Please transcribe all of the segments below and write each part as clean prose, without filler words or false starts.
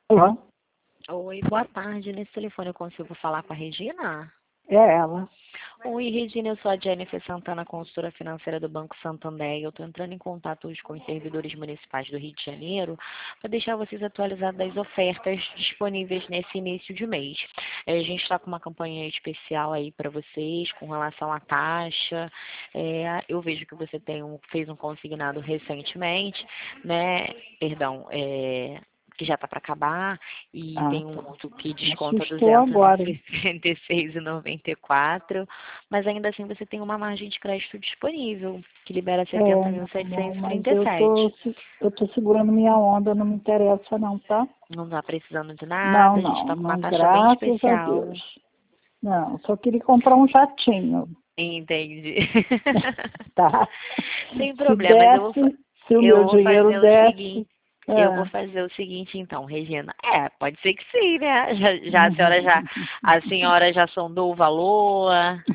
Alô? Oi, boa tarde. Nesse telefone eu consigo falar com a Regina? É ela. Oi, Regina, eu sou a Jennifer Santana, consultora financeira do Banco Santander. Eu estou entrando em contato hoje com os servidores municipais do Rio de Janeiro para deixar vocês atualizados das ofertas disponíveis nesse início de mês. A gente está com uma campanha especial aí para vocês com relação à taxa. Eu vejo que você fez um consignado recentemente, né? Perdão, que já está para acabar, e tem um Tá. outro que Me desconta assustou agora, hein? 266,94, mas ainda assim você tem uma margem de crédito disponível, que libera Meu amor, mas 70.737. eu tô segurando minha onda, não me interessa não, tá? Não está precisando de Não, nada, a gente não, está com uma não, taxa bem graças a especial. Deus. Não, só queria comprar um jatinho, Entendi. tá? Sem Se problemas, desse, se o eu meu vou dinheiro fazer o desse, seguinte. Eu vou é. fazer o seguinte, então, Regina. Pode ser que sim, né? A senhora já sondou o valor,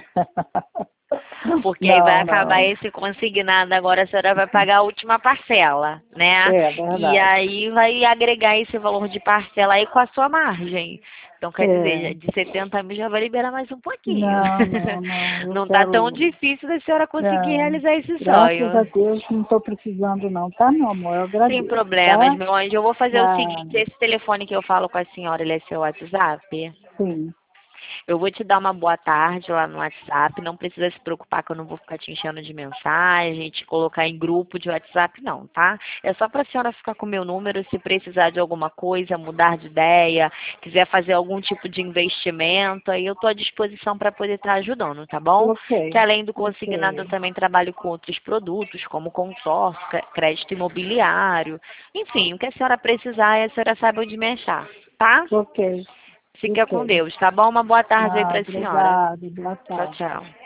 porque aí vai Não, acabar não, esse consignado, agora a senhora vai pagar a última parcela, né? é E verdade. aí vai agregar esse valor de parcela aí com a sua margem. Então, quer É. dizer, de 70 mil já vai liberar mais um pouquinho. Não, não, não, eu Não tá tão quero. difícil da senhora conseguir Não, realizar esse graças a sonho. Deus não estou precisando não, tá, meu amor? Eu Sem agradeço, problemas, tá? meu anjo. Eu vou fazer o Ah, seguinte, esse telefone que eu falo com a senhora, ele é seu WhatsApp? sim, Eu vou te dar uma boa tarde lá no WhatsApp. Não precisa se preocupar que eu não vou ficar te enchendo de mensagem, te colocar em grupo de WhatsApp, não, tá? É só para a senhora ficar com o meu número, se precisar de alguma coisa, mudar de ideia, quiser fazer algum tipo de investimento, aí eu estou à disposição para poder estar ajudando, tá bom? Que ok, além do consignado, eu ok, também trabalho com outros produtos, como consórcio, crédito imobiliário. Enfim, o que a senhora precisar, a senhora sabe onde me achar, tá? ok, Fica com ok. Deus, tá bom? Uma boa tarde aí Ah, pra senhora. obrigado, boa Tchau, tarde. tchau.